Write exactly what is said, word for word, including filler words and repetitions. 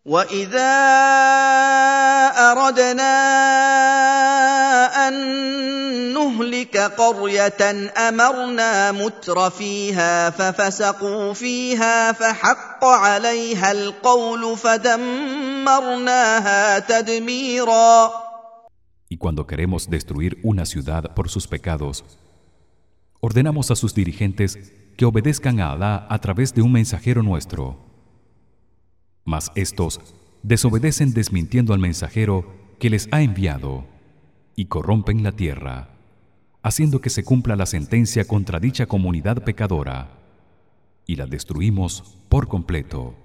وَإِذَا أَرَدْنَا أَن نُّهْلِكَ قَرْيَةً أَمَرْنَا مُتْرَفِيهَا فَفَسَقُوا فِيهَا فَحَقَّ عَلَيْهَا الْقَوْلُ فَدَمَّرْنَاهَا تَدْمِيرًا. Y cuando queremos destruir una ciudad por sus pecados, ordenamos a sus dirigentes que obedezcan a Alá a través de un mensajero nuestro. Mas estos desobedecen desmintiendo al mensajero que les ha enviado y corrompen la tierra, haciendo que se cumpla la sentencia contra dicha comunidad pecadora, y la destruimos por completo.